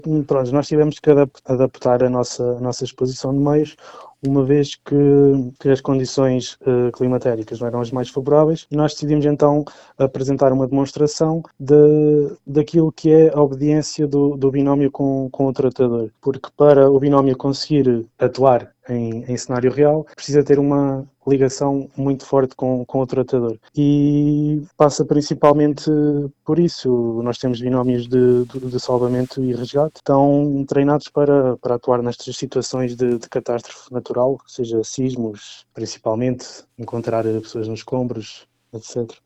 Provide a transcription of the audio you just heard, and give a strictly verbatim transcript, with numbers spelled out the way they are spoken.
Hum, Pronto, nós tivemos que adap- adaptar a nossa, a nossa exposição de meios, uma vez que, que as condições eh, climatéricas não eram as mais favoráveis, e nós decidimos então apresentar uma demonstração de, daquilo que é a obediência do, do binómio com, com o tratador. Porque para o binómio conseguir atuar em, em cenário real, precisa ter uma ligação muito forte com, com o tratador. E passa principalmente por isso. Nós temos binómios de, de, de salvamento e resgate, estão treinados para, para atuar nestas situações de, de catástrofe natural, seja sismos, principalmente, encontrar pessoas nos escombros, etcétera.